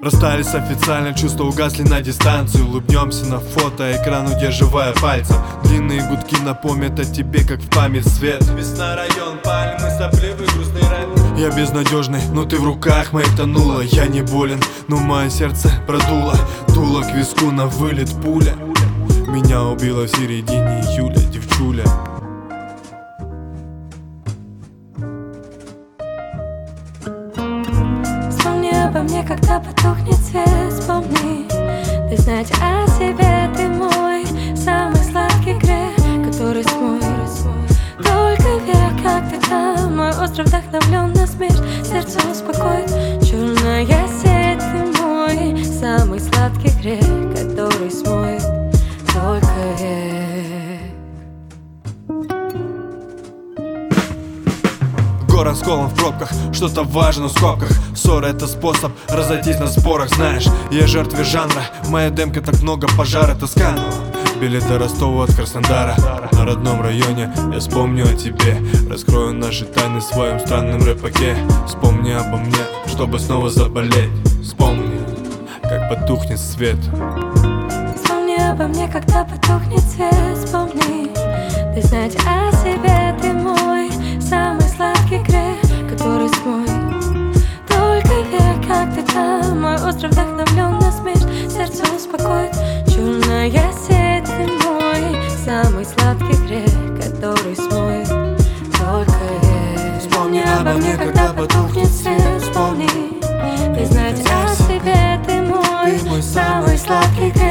Расстались официально, чувства угасли на дистанцию. Улыбнемся на фото, экран удерживая пальцем. Длинные гудки напомнят о тебе, как в память свет. Весна, район, пальмы, сопливый грустный рэп. Я безнадежный, но ты в руках моих тонула. Я не болен, но мое сердце продуло. Дуло к виску на вылет пуля. Меня убила в середине июля девчуля. Вспомни обо мне, когда потухнет свет. Вспомни, ты знать о себе, ты мой самый сладкий грех, который смой. Только верь, как ты там, мой остров вдохновлен на смерть. Сердце успокоит черная сеть, ты мой самый сладкий грех, который смоет. Только верь. Город скован в пробках, что-то важно в скобках. Ссора — это способ разойтись на спорах. Знаешь, я жертве жанра, моя демка так много пожара Тосканова. Билет до Ростова от Краснодара. На родном районе я вспомню о тебе. Раскрою наши тайны в своем странном рэпаке. Вспомни обо мне, чтобы снова заболеть. Вспомни, как потухнет свет. Вспомни обо мне, когда потухнет свет. Вспомни, ты знать о себе, ты мой самый сладкий грех, который смой. Только верь, как ты там, мой остров вдохновлен на смерть. Сердце успокоит черная сеть, ты мой самый сладкий грех, который смоет. Только верь. Вспомни обо мне, когда потухнет свет. Вспомни, ты знать о себе, ты мой самый сладкий грех,